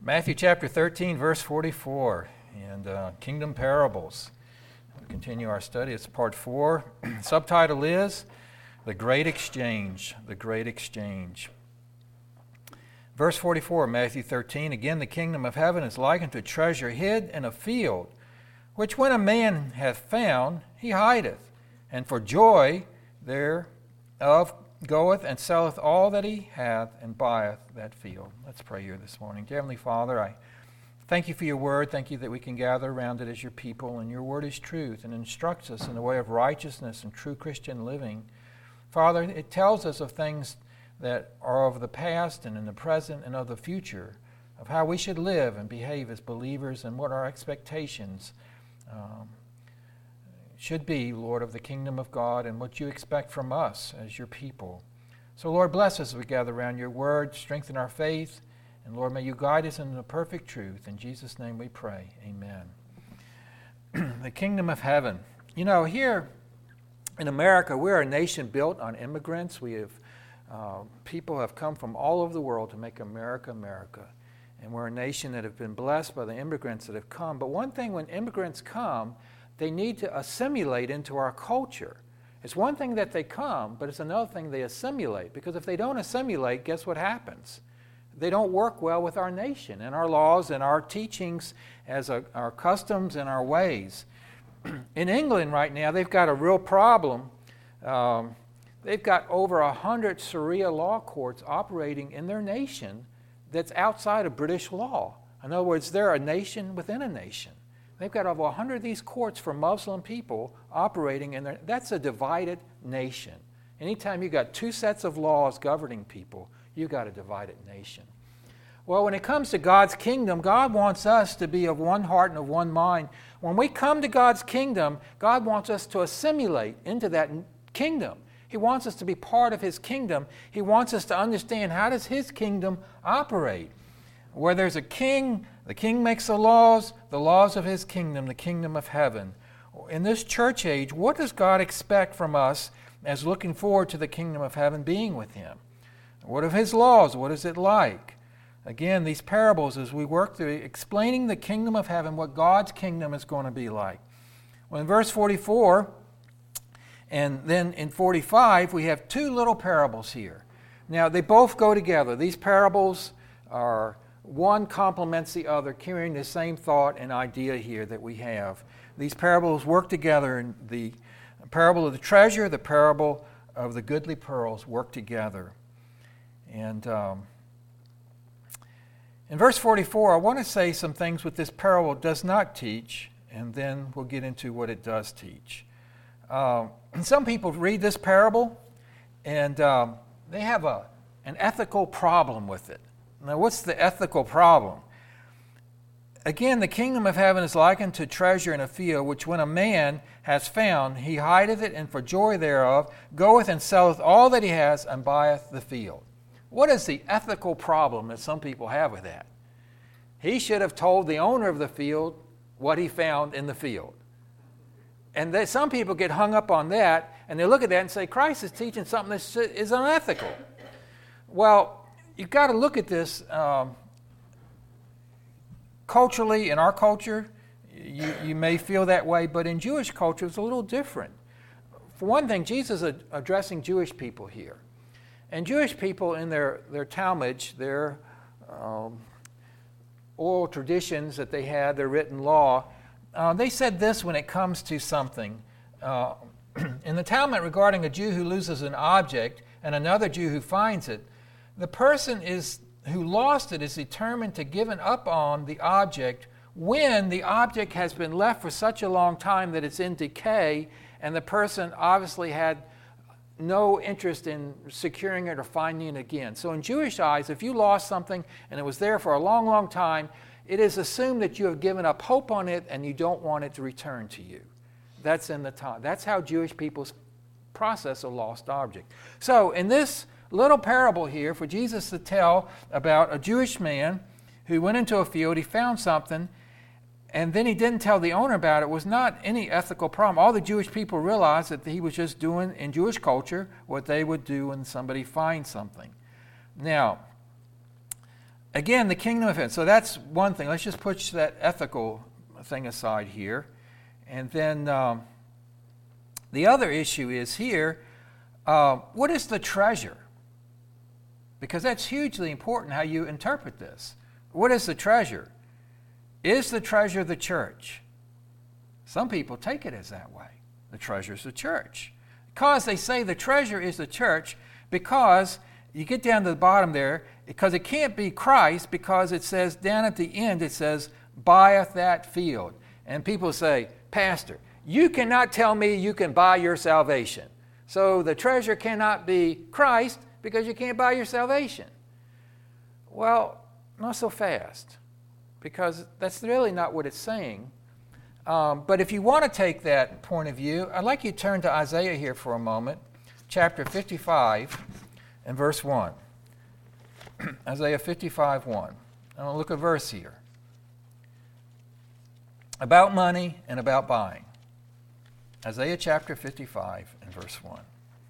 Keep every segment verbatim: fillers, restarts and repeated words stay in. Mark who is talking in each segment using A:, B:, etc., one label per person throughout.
A: Matthew chapter thirteen, verse forty-four, and uh, Kingdom Parables. We'll continue our study. It's part four. Subtitle is The Great Exchange. The Great Exchange. Verse forty-four, Matthew thirteen, again, the kingdom of heaven is likened to treasure hid in a field, which when a man hath found, he hideth, and for joy thereof goeth and selleth all that he hath and buyeth that field. Let's pray here this morning. Dear Heavenly Father, I thank you for your word. Thank you that we can gather around it as your people, and your word is truth and instructs us in the way of righteousness and true Christian living. Father, it tells us of things that are of the past and in the present and of the future, of how we should live and behave as believers and what our expectations um, should be, Lord, of the kingdom of God and what you expect from us as your people. So, Lord, bless us as we gather around your word, strengthen our faith, and, Lord, may you guide us into the perfect truth. In Jesus' name we pray. Amen. The kingdom of heaven. You know, here in America, we're a nation built on immigrants. We have uh, people have come from all over the world to make America America. And we're a nation that have been blessed by the immigrants that have come. But one thing, when immigrants come, they need to assimilate into our culture. It's one thing that they come, but it's another thing they assimilate. Because if they don't assimilate, guess what happens? They don't work well with our nation and our laws and our teachings as a, our customs and our ways. In England right now, they've got a real problem. Um, they've got over a hundred Sharia law courts operating in their nation that's outside of British law. In other words, they're a nation within a nation. They've got over a hundred of these courts for Muslim people operating in there. That's a divided nation. Anytime you've got two sets of laws governing people, you've got a divided nation. Well, when it comes to God's kingdom, God wants us to be of one heart and of one mind. When we come to God's kingdom, God wants us to assimilate into that kingdom. He wants us to be part of His kingdom. He wants us to understand, how does His kingdom operate? Where there's a king, the king makes the laws, the laws of his kingdom, the kingdom of heaven. In this church age, what does God expect from us as looking forward to the kingdom of heaven being with Him? What of His laws? What is it like? Again, these parables, as we work through explaining the kingdom of heaven, what God's kingdom is going to be like. Well, in verse forty-four, and then in forty-five, we have two little parables here. Now, they both go together. These parables are... one complements the other, carrying the same thought and idea here that we have. These parables work together, and the parable of the treasure, the parable of the goodly pearls work together. And um, in verse forty-four, I want to say some things what this parable does not teach, and then we'll get into what it does teach. Uh, and some people read this parable, and um, they have a an ethical problem with it. Now, what's the ethical problem? Again, the kingdom of heaven is likened to treasure in a field, which when a man has found, he hideth it, and for joy thereof goeth and selleth all that he has, and buyeth the field. What is the ethical problem that some people have with that? He should have told the owner of the field what he found in the field. And they, some people get hung up on that, and they look at that and say, Christ is teaching something that is unethical. Well, you've got to look at this um, culturally. In our culture, you, you may feel that way, but in Jewish culture, it's a little different. For one thing, Jesus is addressing Jewish people here. And Jewish people in their, their Talmud, their um, oral traditions that they had, their written law, uh, they said this when it comes to something. Uh, in the Talmud regarding a Jew who loses an object and another Jew who finds it, the person is who lost it is determined to give up on the object when the object has been left for such a long time that it's in decay, and the person obviously had no interest in securing it or finding it again. So in Jewish eyes, if you lost something and it was there for a long, long time, it is assumed that you have given up hope on it and you don't want it to return to you. That's in the time. That's how Jewish people's process a lost object. So in this little parable here for Jesus to tell about a Jewish man who went into a field, he found something, and then he didn't tell the owner about it, was not any ethical problem. All the Jewish people realized that he was just doing, in Jewish culture, what they would do when somebody finds something. Now, again, the kingdom of heaven. So that's one thing. Let's just put that ethical thing aside here. And then um, the other issue is here, uh, what is the treasure? Because that's hugely important how you interpret this. What is the treasure? Is the treasure the church? Some people take it as that way. The treasure is the church. Because they say the treasure is the church, because you get down to the bottom there, because it can't be Christ, because it says down at the end, it says, buyeth that field. And people say, Pastor, you cannot tell me you can buy your salvation. So the treasure cannot be Christ because you can't buy your salvation. Well, not so fast, because that's really not what it's saying. Um, but if you want to take that point of view, I'd like you to turn to Isaiah here for a moment, chapter fifty-five and verse one. Isaiah fifty-five, one. I'm going to look at a verse here about money and about buying. Isaiah chapter fifty-five and verse one.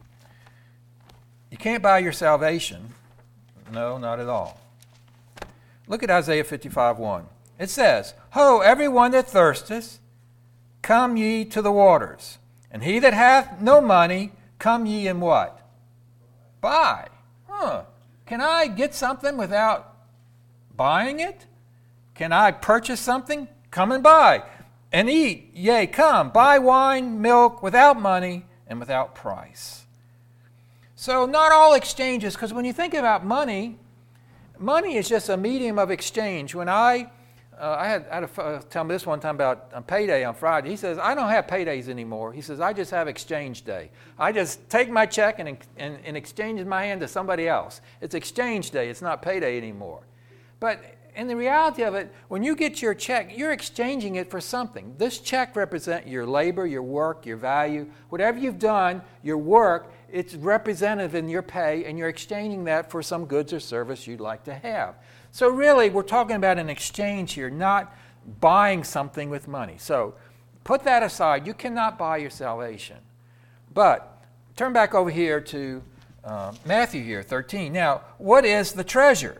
A: You can't buy your salvation. No, not at all. Look at Isaiah fifty-five, one. It says, Ho, everyone that thirsteth, come ye to the waters. And he that hath no money, come ye and what? Buy. Huh. Can I get something without buying it? Can I purchase something? Come and buy. And eat, yea, come, buy wine, milk, without money and without price. So not all exchanges, because when you think about money, money is just a medium of exchange. When I, uh, I had, I had to uh, tell him this one time about a payday on Friday. He says, I don't have paydays anymore. He says, I just have exchange day. I just take my check and, and, and exchange in my hand to somebody else. It's exchange day. It's not payday anymore. But in the reality of it, when you get your check, you're exchanging it for something. This check represents your labor, your work, your value. Whatever you've done, your work, it's representative in your pay, and you're exchanging that for some goods or service you'd like to have. So really, we're talking about an exchange here, not buying something with money. So put that aside. You cannot buy your salvation. But turn back over here to uh, Matthew here, thirteen. Now, what is the treasure?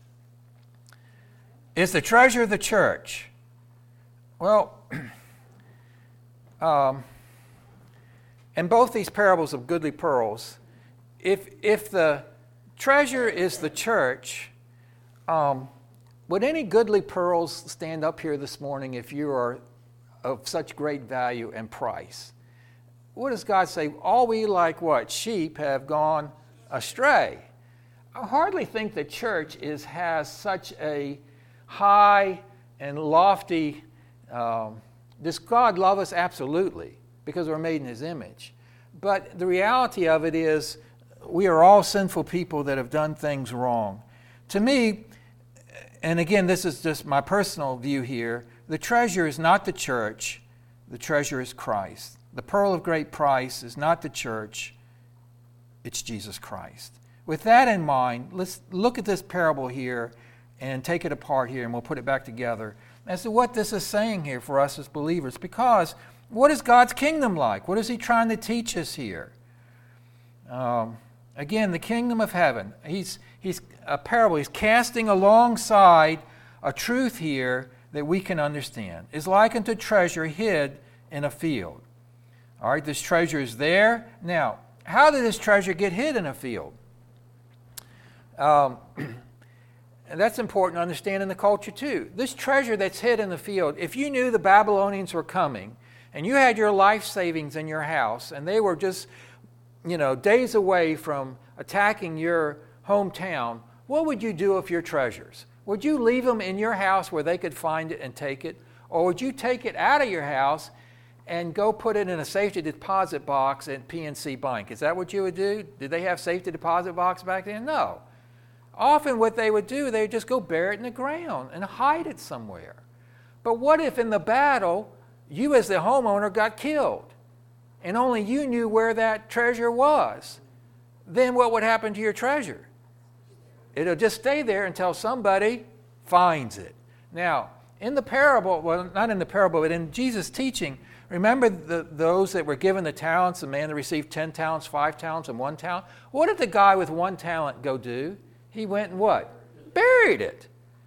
A: Is the treasure the church? Well, um, in both these parables of goodly pearls, if if the treasure is the church, um, would any goodly pearls stand up here this morning if you are of such great value and price? What does God say? All we like what? Sheep have gone astray. I hardly think the church is has such a high and lofty, um, does God love us? Absolutely, because we're made in His image. But the reality of it is we are all sinful people that have done things wrong. To me, and again, this is just my personal view here, the treasure is not the church, the treasure is Christ. The pearl of great price is not the church, it's Jesus Christ. With that in mind, let's look at this parable here and take it apart here, and we'll put it back together as to what this is saying here for us as believers. Because what is God's kingdom like? What is He trying to teach us here? Um, again, the kingdom of heaven. He's, he's a parable. He's casting alongside a truth here that we can understand. Is likened to treasure hid in a field. All right, this treasure is there. Now, how did this treasure get hid in a field? Um... And that's important to understand in the culture too. This treasure that's hid in the field, if you knew the Babylonians were coming and you had your life savings in your house and they were just, you know, days away from attacking your hometown, what would you do with your treasures? Would you leave them in your house where they could find it and take it? Or would you take it out of your house and go put it in a safety deposit box at P N C Bank? Is that what you would do? Did they have safety deposit box back then? No. Often what they would do, they would just go bury it in the ground and hide it somewhere. But what if in the battle, you as the homeowner got killed and only you knew where that treasure was? Then what would happen to your treasure? It'll just stay there until somebody finds it. Now, in the parable, well, not in the parable, but in Jesus' teaching, remember the, those that were given the talents, the man that received ten talents, five talents, and one talent? What did the guy with one talent go do? He went and what? Buried it.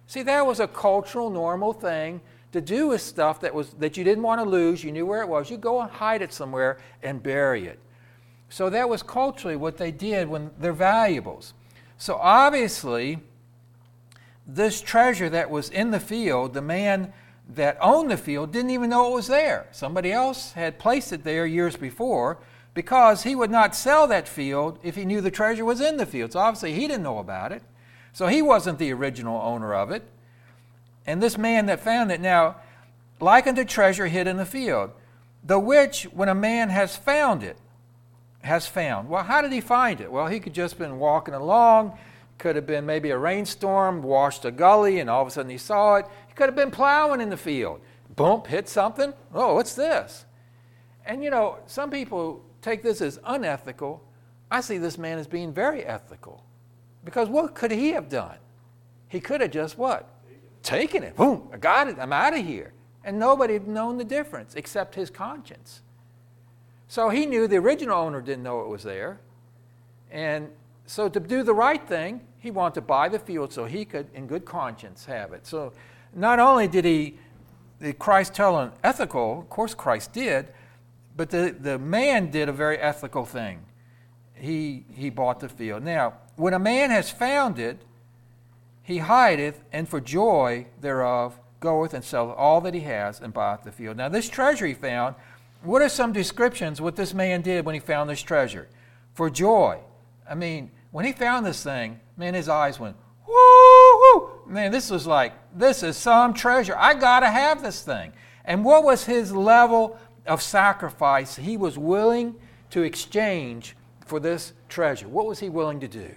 A: See, that was a cultural, normal thing to do with stuff that was that you didn't want to lose. You knew where it was. You go and hide it somewhere and bury it. So that was culturally what they did when they're valuables. So obviously, this treasure that was in the field, the man that owned the field didn't even know it was there. Somebody else had placed it there years before, because he would not sell that field if he knew the treasure was in the field. So obviously he didn't know about it. So he wasn't the original owner of it. And this man that found it, now, like unto treasure hid in the field, the which, when a man has found it, has found. Well, how did he find it? Well, he could just been walking along. Could have been maybe a rainstorm, washed a gully, and all of a sudden he saw it. He could have been plowing in the field. Bump, hit something. Oh, what's this? And you know, some people take this as unethical. I see this man as being very ethical. Because what could he have done? He could have just what? Taken it. Boom, I got it. I'm out of here. And nobody had known the difference except his conscience. So he knew the original owner didn't know it was there. And so to do the right thing, he wanted to buy the field so he could, in good conscience, have it. So not only did he, did Christ tell him ethical, of course Christ did, but the, the man did a very ethical thing. He, he bought the field. Now, when a man has found it, he hideth, and for joy thereof goeth and selleth all that he has and buyeth the field. Now, this treasure he found, what are some descriptions what this man did when he found this treasure? For joy. I mean, when he found this thing, man, his eyes went, woo, woo. Man, this was like, this is some treasure. I got to have this thing. And what was his level of sacrifice he was willing to exchange for this treasure? What was he willing to do?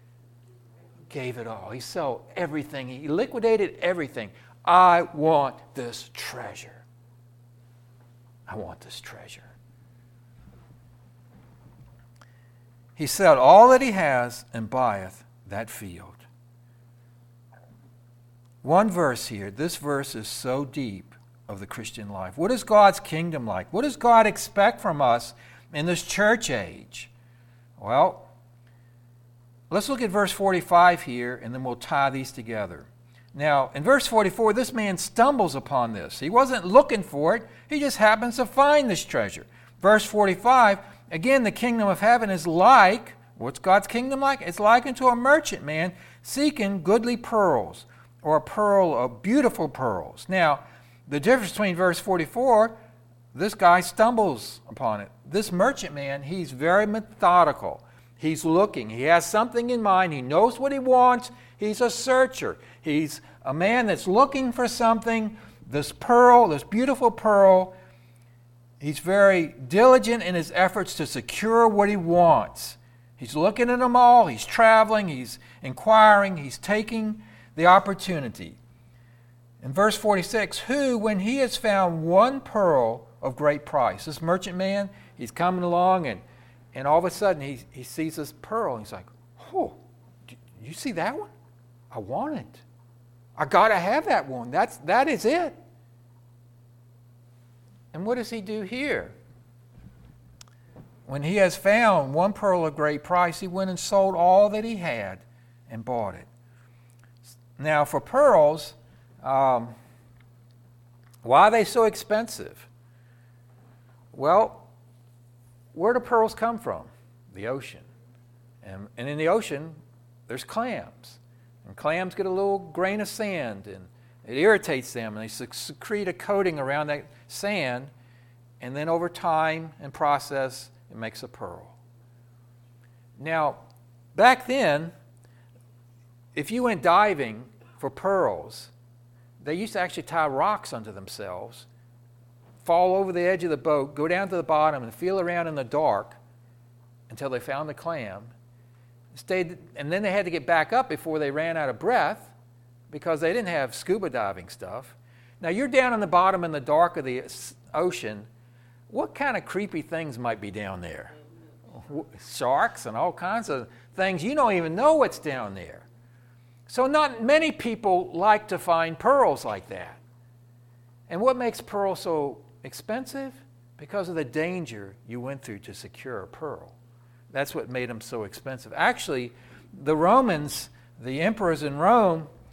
A: Gave it all. He sold everything. He liquidated everything. I want this treasure. I want this treasure. He sold all that he has and buyeth that field. One verse here. This verse is so deep of the Christian life. What is God's kingdom like? What does God expect from us in this church age? Well, let's look at verse forty-five here, and then we'll tie these together. Now, in verse forty-four, this man stumbles upon this. He wasn't looking for it. He just happens to find this treasure. Verse forty-five, again, the kingdom of heaven is like, what's God's kingdom like? It's like unto a merchant man seeking goodly pearls, or a pearl of beautiful pearls. Now, the difference between verse forty-four, this guy stumbles upon it. This merchant man, he's very methodical. He's looking. He has something in mind. He knows what he wants. He's a searcher. He's a man that's looking for something. This pearl, this beautiful pearl, he's very diligent in his efforts to secure what he wants. He's looking at them all. He's traveling. He's inquiring. He's taking the opportunity. In verse forty-six, who, when he has found one pearl of great price, this merchant man, he's coming along, and, and all of a sudden he, he sees this pearl, and he's like, oh, you see that one? I want it. I got to have that one. That's, that is it. And what does he do here? When he has found one pearl of great price, he went and sold all that he had and bought it. Now, for pearls, um, why are they so expensive? Well, where do pearls come from? The ocean. And, and in the ocean, there's clams. And clams get a little grain of sand, and it irritates them, and they secrete a coating around that sand, and then over time and process, it makes a pearl. Now, back then, if you went diving for pearls, they used to actually tie rocks onto themselves, fall over the edge of the boat, go down to the bottom, and feel around in the dark until they found the clam. Stayed, and then they had to get back up before they ran out of breath because they didn't have scuba diving stuff. Now, you're down in the bottom in the dark of the ocean. What kind of creepy things might be down there? Sharks and all kinds of things. You don't even know what's down there. So not many people like to find pearls like that. And what makes pearls so expensive? Because of the danger you went through to secure a pearl. That's what made them so expensive. Actually, the Romans, the emperors in Rome,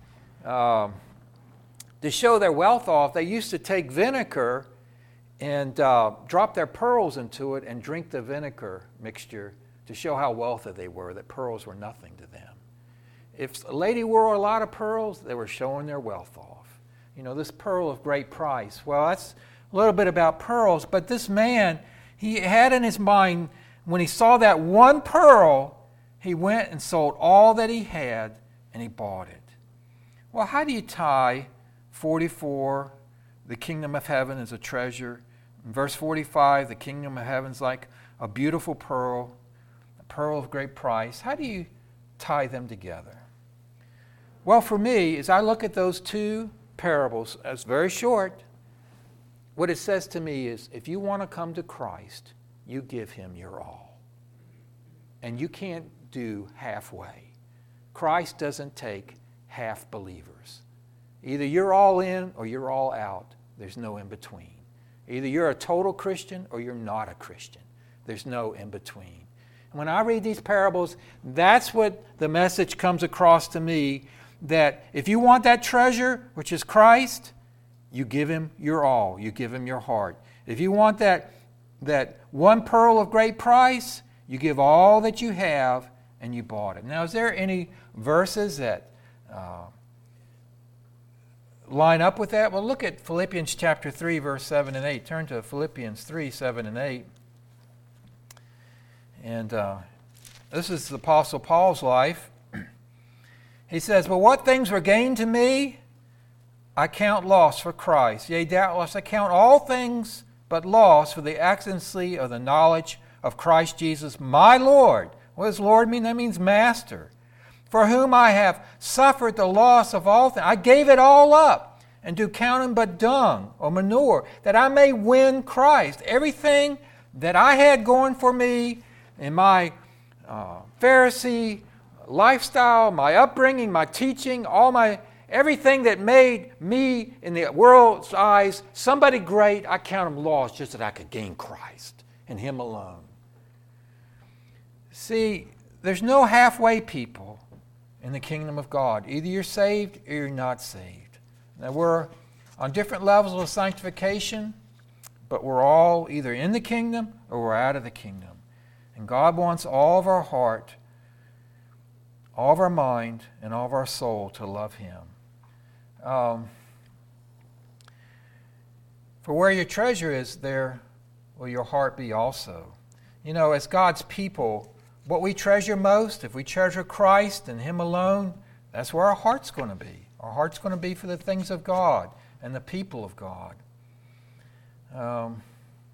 A: um, to show their wealth off, they used to take vinegar and uh, drop their pearls into it and drink the vinegar mixture to show how wealthy they were, that pearls were nothing to them. If a lady wore a lot of pearls, they were showing their wealth off. You know, this pearl of great price. Well, that's a little bit about pearls, but this man, he had in his mind, when he saw that one pearl, he went and sold all that he had and he bought it. Well, how do you tie forty-four, the kingdom of heaven is a treasure? In verse forty-five, the kingdom of heaven is like a beautiful pearl, a pearl of great price. How do you tie them together? Well, for me, as I look at those two parables, as very short, what it says to me is, if you want to come to Christ, you give him your all. And you can't do halfway. Christ doesn't take half believers. Either you're all in or you're all out. There's no in between. Either you're a total Christian or you're not a Christian. There's no in between. And when I read these parables, that's what the message comes across to me, that if you want that treasure, which is Christ, you give him your all. You give him your heart. If you want that, that one pearl of great price, you give all that you have and you bought it. Now, is there any verses that uh, line up with that? Well, look at Philippians chapter three, verse seven and eight. Turn to Philippians three, seven and eight. And uh, this is the Apostle Paul's life. He says, "But what things were gained to me, I count loss for Christ. Yea, doubtless I count all things but loss for the excellency of the knowledge of Christ Jesus, my Lord." What does Lord mean? That means master. "For whom I have suffered the loss of all things. I gave it all up, and do count them but dung or manure, that I may win Christ." Everything that I had going for me in my uh, Pharisee lifestyle, my upbringing, my teaching, all my everything that made me, in the world's eyes, somebody great, I count them lost just that I could gain Christ and him alone. See, there's no halfway people in the kingdom of God. Either you're saved or you're not saved. Now, we're on different levels of sanctification, but we're all either in the kingdom or we're out of the kingdom. And God wants all of our heart, all of our mind, and all of our soul to love him. Um, for where your treasure is, there will your heart be also. You know, as God's people, what we treasure most, if we treasure Christ and him alone, that's where our heart's going to be. Our heart's going to be for the things of God and the people of God. Um,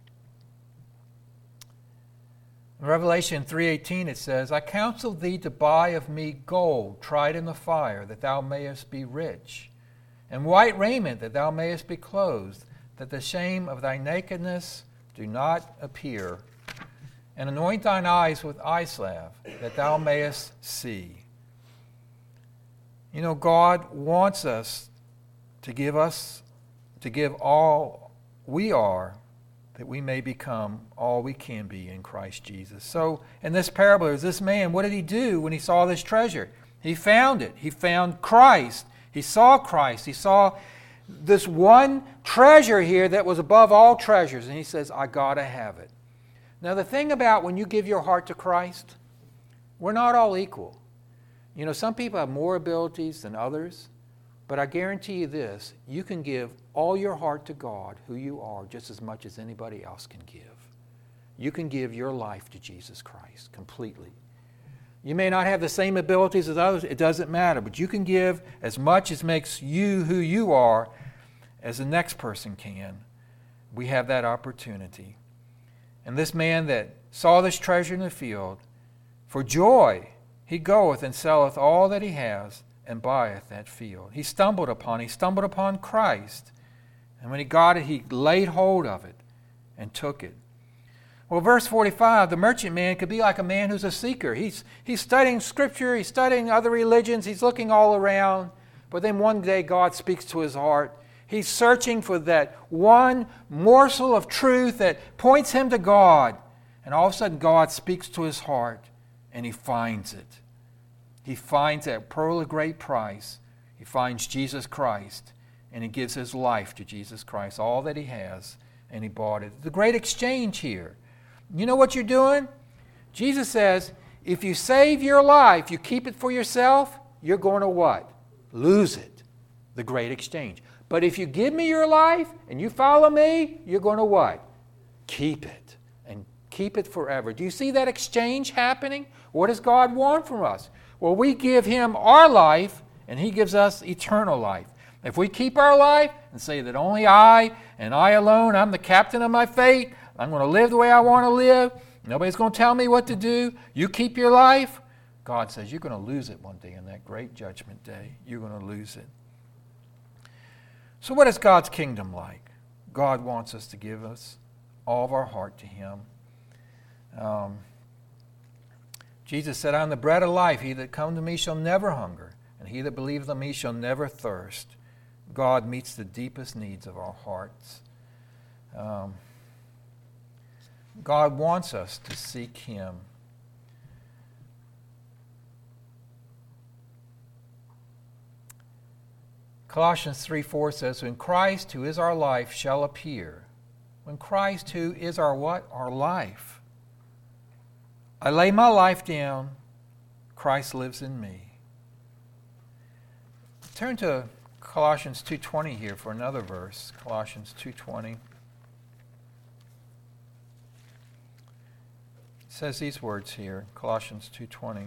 A: in Revelation three eighteen it says, "I counsel thee to buy of me gold tried in the fire, that thou mayest be rich, and white raiment, that thou mayest be clothed, that the shame of thy nakedness do not appear, and anoint thine eyes with eye salve, that thou mayest see." You know, God wants us to give us, to give all we are, that we may become all we can be in Christ Jesus. So, in this parable, there's this man, what did he do when he saw this treasure? He found it. He found Christ. He saw Christ. He saw this one treasure here that was above all treasures. And he says, I got to have it. Now, the thing about when you give your heart to Christ, we're not all equal. You know, some people have more abilities than others. But I guarantee you this, you can give all your heart to God, who you are, just as much as anybody else can give. You can give your life to Jesus Christ completely. You may not have the same abilities as others, it doesn't matter, but you can give as much as makes you who you are as the next person can. We have that opportunity. And this man that saw this treasure in the field, for joy he goeth and selleth all that he has, and buyeth that field. He stumbled upon, he stumbled upon Christ. And when he got it, he laid hold of it and took it. Well, verse forty-five, the merchant man could be like a man who's a seeker. He's, he's studying Scripture, he's studying other religions, he's looking all around. But then one day God speaks to his heart. He's searching for that one morsel of truth that points him to God. And all of a sudden God speaks to his heart and he finds it. He finds that pearl of great price. He finds Jesus Christ, and he gives his life to Jesus Christ, all that he has, and he bought it. The great exchange here. You know what you're doing? Jesus says, if you save your life, you keep it for yourself, you're going to what? Lose it. The great exchange. But if you give me your life and you follow me, you're going to what? Keep it. And keep it forever. Do you see that exchange happening? What does God want from us? Well, we give him our life, and he gives us eternal life. If we keep our life and say that only I and I alone, I'm the captain of my fate, I'm going to live the way I want to live, nobody's going to tell me what to do, you keep your life, God says you're going to lose it one day in that great judgment day. You're going to lose it. So what is God's kingdom like? God wants us to give us all of our heart to him. Um, Jesus said, I am the bread of life. He that comes to me shall never hunger, and he that believeth on me shall never thirst. God meets the deepest needs of our hearts. Um, God wants us to seek him. Colossians three four says, when Christ, who is our life, shall appear. When Christ, who is our what? Our life. I lay my life down. Christ lives in me. Turn to Colossians two twenty here for another verse. Colossians two twenty. It says these words here. Colossians two twenty.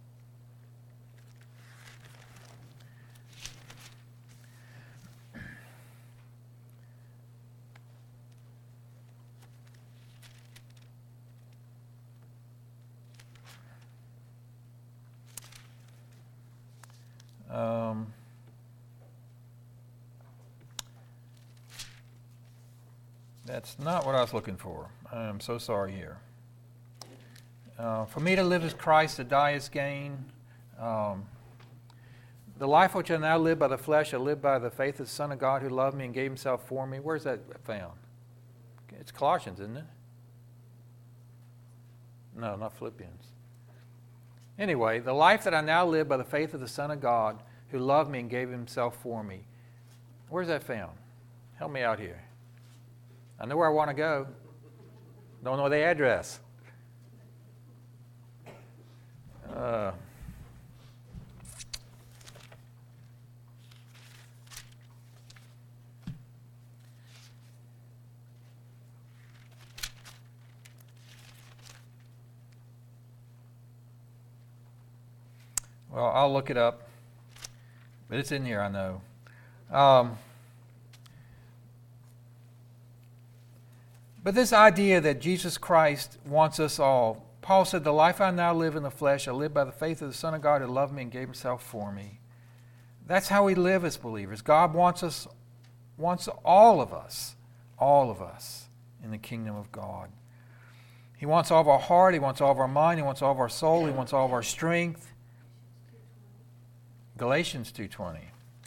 A: Um, that's not what I was looking for. I'm so sorry here. Uh, for me to live as Christ, to die is gain. Um, the life which I now live by the flesh, I live by the faith of the Son of God who loved me and gave himself for me. Where's that found? It's Colossians, isn't it? No, not Philippians. Anyway, the life that I now live by the faith of the Son of God who loved me and gave himself for me. Where's that found? Help me out here. I know where I want to go. Don't know the address. Uh, well, I'll look it up. But it's in here, I know. Um, but this idea that Jesus Christ wants us all, Paul said, the life I now live in the flesh, I live by the faith of the Son of God who loved me and gave himself for me. That's how we live as believers. God wants us, wants all of us, all of us in the kingdom of God. He wants all of our heart, he wants all of our mind, he wants all of our soul, he wants all of our strength. Galatians two twenty.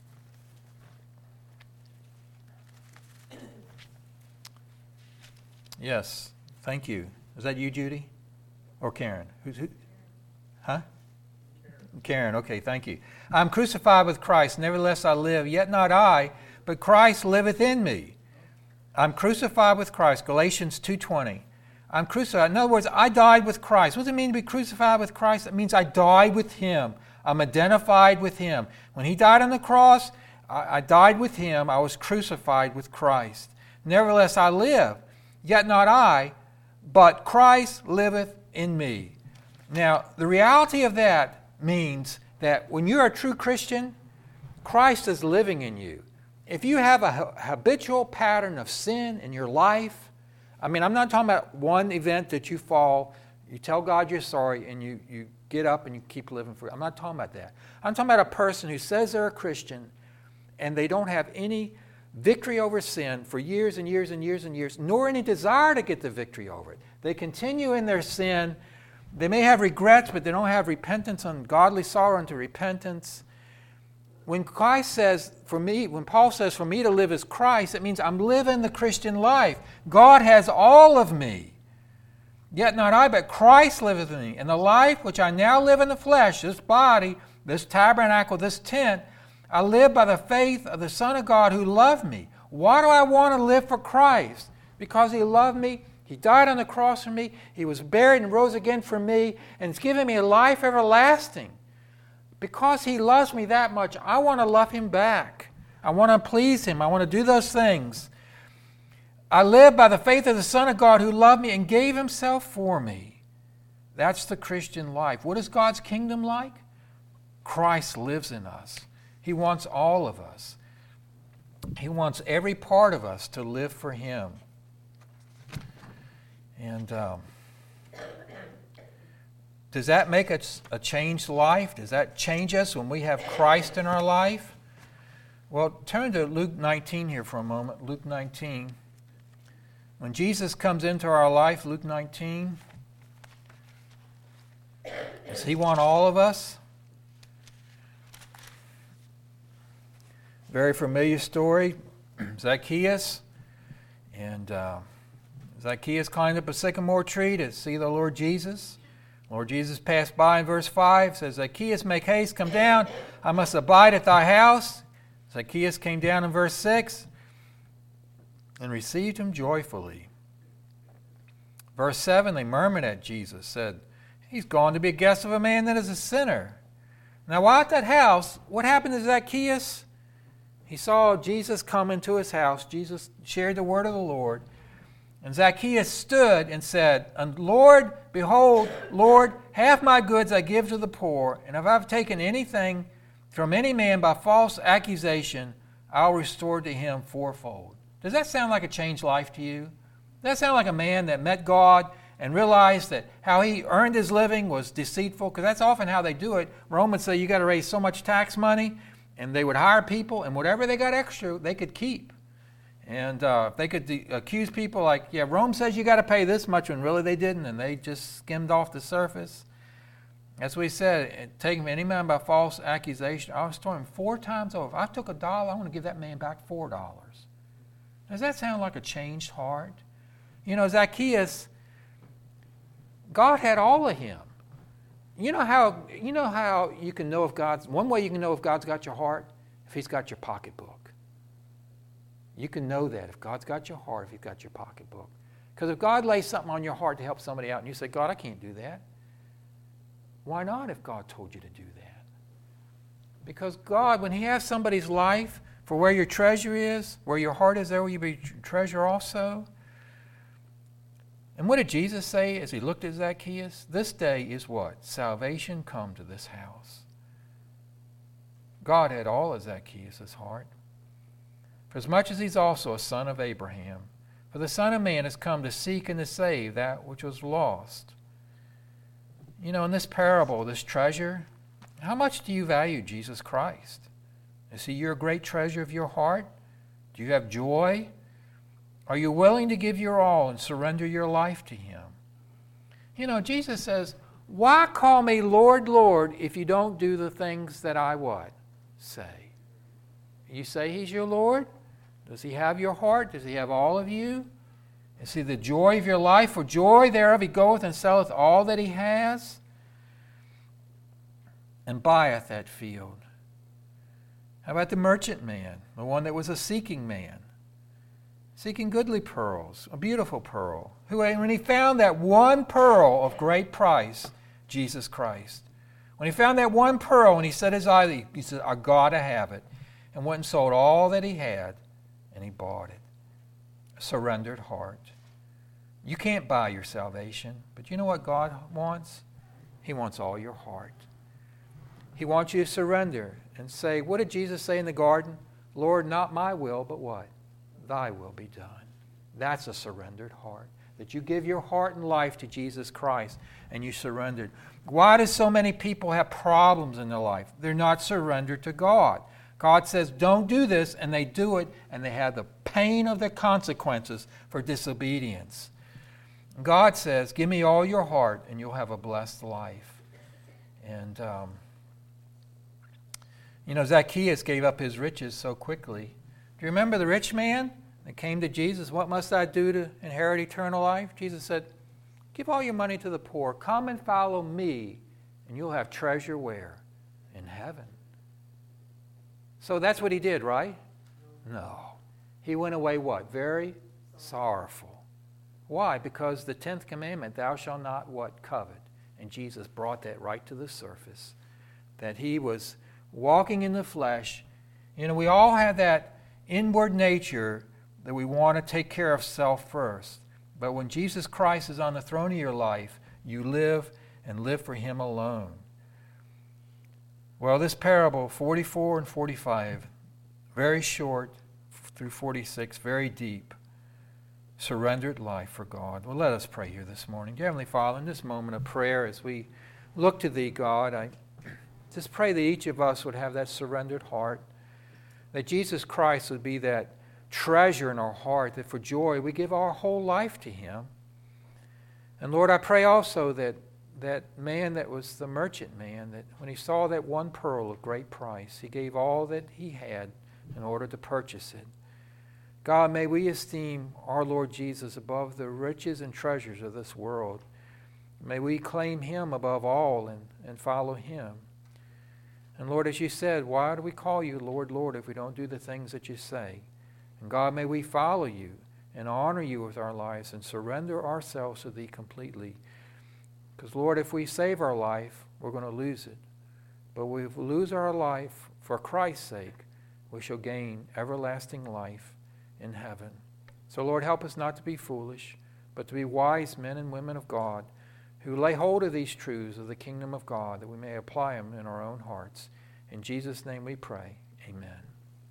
A: Yes, thank you. Is that you, Judy? Or Karen? Who's who? Huh? Karen. Karen, okay, thank you. I'm crucified with Christ, nevertheless I live, yet not I, but Christ liveth in me. I'm crucified with Christ, Galatians two twenty. I'm crucified. In other words, I died with Christ. What does it mean to be crucified with Christ? It means I died with him. I'm identified with him. When he died on the cross, I, I died with him. I was crucified with Christ. Nevertheless, I live, yet not I, but Christ liveth in me. Now, the reality of that means that when you're a true Christian, Christ is living in you. If you have a habitual pattern of sin in your life, I mean, I'm not talking about one event that you fall, you tell God you're sorry, and you, you get up and you keep living for it. I'm not talking about that. I'm talking about a person who says they're a Christian and they don't have any victory over sin for years and years and years and years, nor any desire to get the victory over it. They continue in their sin. They may have regrets, but they don't have repentance and godly sorrow unto repentance. When Christ says, for me, when Paul says, for me to live is Christ, it means I'm living the Christian life. God has all of me. Yet not I, but Christ liveth in me. And the life which I now live in the flesh, this body, this tabernacle, this tent, I live by the faith of the Son of God who loved me. Why do I want to live for Christ? Because He loved me. He died on the cross for me. He was buried and rose again for me. And it's given me a life everlasting. Because He loves me that much, I want to love Him back. I want to please Him. I want to do those things. I live by the faith of the Son of God who loved me and gave Himself for me. That's the Christian life. What is God's kingdom like? Christ lives in us. He wants all of us. He wants every part of us to live for Him. And um, does that make us a changed life? Does that change us when we have Christ in our life? Well, turn to Luke nineteen here for a moment. Luke nineteen. When Jesus comes into our life, Luke nineteen, does He want all of us? Very familiar story. Zacchaeus. And uh, Zacchaeus climbed up a sycamore tree to see the Lord Jesus. Lord Jesus passed by in verse five, says, Zacchaeus, make haste, come down. I must abide at thy house. Zacchaeus came down in verse six and received Him joyfully. Verse seven, they murmured at Jesus, said, He's gone to be a guest of a man that is a sinner. Now while at that house, what happened to Zacchaeus? He saw Jesus come into his house. Jesus shared the word of the Lord. And Zacchaeus stood and said, and Lord, behold, Lord, half my goods I give to the poor, and if I've taken anything from any man by false accusation, I'll restore to him fourfold. Does that sound like a changed life to you? Does that sound like a man that met God and realized that how he earned his living was deceitful? Because that's often how they do it. Romans say you got to raise so much tax money, and they would hire people, and whatever they got extra, they could keep. And uh, if they could de- accuse people like, yeah, Rome says you got to pay this much, when really they didn't, and they just skimmed off the surface. As we said, taking any man by false accusation, I was told him four times over. If I took a dollar, I want to give that man back four dollars. Does that sound like a changed heart? You know, Zacchaeus, God had all of him. You know how you know how you can know if God's one way you can know if God's got your heart? If He's got your pocketbook. You can know that if God's got your heart, if He's got your pocketbook. Because if God lays something on your heart to help somebody out and you say, God, I can't do that. Why not if God told you to do that? Because God, when He has somebody's life, for where your treasure is, where your heart is, there will you be treasure also. And what did Jesus say as He looked at Zacchaeus? This day is what? Salvation come to this house. God had all of Zacchaeus' heart. For as much as he's also a son of Abraham, for the Son of Man has come to seek and to save that which was lost. You know, in this parable, this treasure, how much do you value Jesus Christ? Is He your great treasure of your heart? Do you have joy? Are you willing to give your all and surrender your life to Him? You know, Jesus says, why call me Lord, Lord, if you don't do the things that I what? Say. You say He's your Lord? Does He have your heart? Does He have all of you? Is He the joy of your life? For joy thereof He goeth and selleth all that He has, and buyeth that field. How about the merchant man, the one that was a seeking man? Seeking goodly pearls, a beautiful pearl, who, when he found that one pearl of great price, Jesus Christ, when he found that one pearl and he set his eye, he said, I got to have it, and went and sold all that he had, and he bought it. A surrendered heart. You can't buy your salvation, but you know what God wants? He wants all your heart. He wants you to surrender and say, what did Jesus say in the garden? Lord, not my will, but what? Thy will be done. That's a surrendered heart. That you give your heart and life to Jesus Christ and you surrendered. Why do so many people have problems in their life? They're not surrendered to God. God says, don't do this, and they do it, and they have the pain of the consequences for disobedience. God says, give me all your heart, and you'll have a blessed life. And, um, you know, Zacchaeus gave up his riches so quickly. Do you remember the rich man that came to Jesus? What must I do to inherit eternal life? Jesus said, give all your money to the poor. Come and follow me, and you'll have treasure where? In heaven. So that's what he did, right? No. He went away what? Very sorrowful. Why? Because the tenth commandment, thou shalt not what? Covet. And Jesus brought that right to the surface. That he was walking in the flesh. You know, we all have that inward nature that we want to take care of self first. But when Jesus Christ is on the throne of your life, you live and live for him alone. Well, this parable, forty-four and forty-five, very short through forty-six, very deep. Surrendered life for God. Well, let us pray here this morning. Dear Heavenly Father, in this moment of prayer, as we look to Thee, God, I just pray that each of us would have that surrendered heart, that Jesus Christ would be that treasure in our heart, that for joy we give our whole life to Him. And Lord, I pray also that that man that was the merchant man, that when he saw that one pearl of great price, he gave all that he had in order to purchase it. God, may we esteem our Lord Jesus above the riches and treasures of this world. May we claim Him above all and, and follow Him. And Lord, as you said, why do we call you Lord, Lord, if we don't do the things that you say? And God, may we follow you and honor you with our lives and surrender ourselves to Thee completely. Because, Lord, if we save our life, we're going to lose it. But if we lose our life for Christ's sake, we shall gain everlasting life in heaven. So, Lord, help us not to be foolish, but to be wise men and women of God who lay hold of these truths of the kingdom of God, that we may apply them in our own hearts. In Jesus' name we pray. Amen.